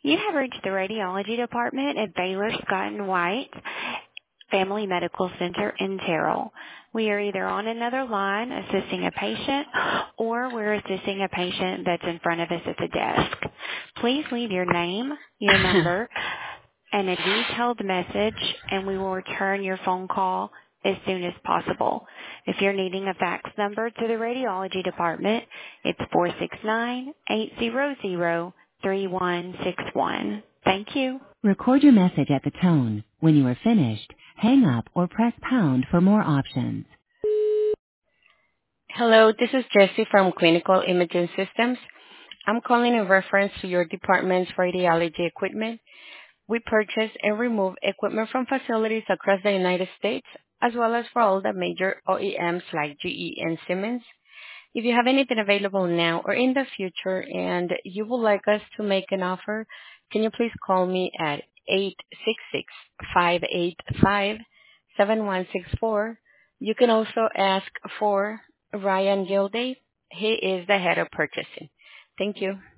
You have reached the radiology department at Baylor Scott and White Family Medical Center in Terrell. We are either on another line assisting a patient or we're assisting a patient that's in front of us at the desk. Please leave your name, your number, and a detailed message, and we will return your phone call as soon as possible. If you're needing a fax number to the radiology department, it's 469-800-3161. Thank you. Record your message at the tone. When you are finished, hang up or press pound for more options. Hello, this is Jessie from Clinical Imaging Systems. I'm calling in reference to your department's radiology equipment. We purchase and remove equipment from facilities across the United States, as well as for all the major OEMs like GE and Siemens. If you have anything available now or in the future and you would like us to make an offer, can you please call me at 866-585-7164. You can also ask for Ryan Gilday. He is the head of purchasing. Thank you.